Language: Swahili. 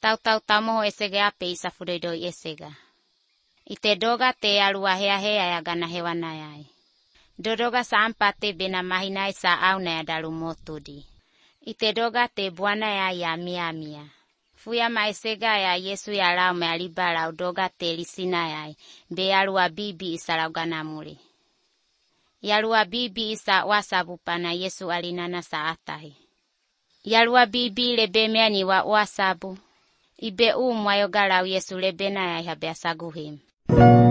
Tau tamoho esega ape isa fudoido esega. Ite doga te alua hea ya gana hewana yai. Dodoga saampate bena mahina isa au na ya dalu motudi. Ite doga te buana ya mia. Fuya maesega ya Yesu ya lau me alibala udoga te lisina yai. Be alua bibi isa laugana muli. Yalua bibi isa wasabu pana Yesu alinana saatahi. Yalua bibi lebe meani wa wasabu. Ibe mwayogalau Yesu lebena ya habe asaguhim.